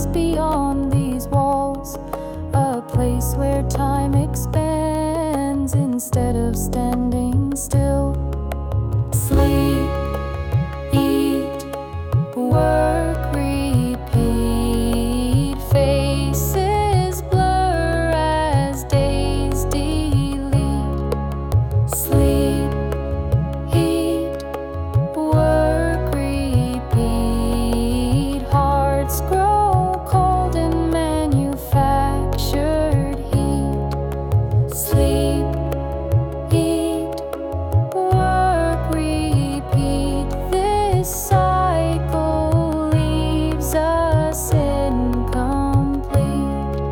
place beyond these walls, a place where time expands instead of standing still. Sleep, eat, work, repeat. Faces blur as days delete. Sleep, eat, work, repeat. Hearts grow cold in manufactured heat. Sleep, eat, work, repeat. This cycle leaves us incomplete.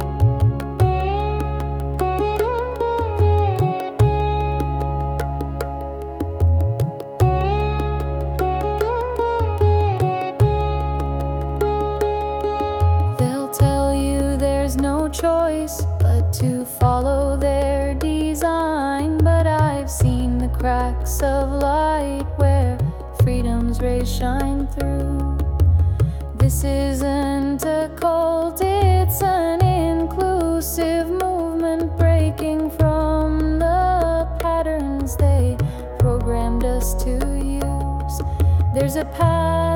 They'll tell you there's no choice but to follow their design, but I've seen the cracks of light where freedom's rays shine through. This isn't a cult, it's an inclusive movement breaking from the patterns they programmed us to use. There's a path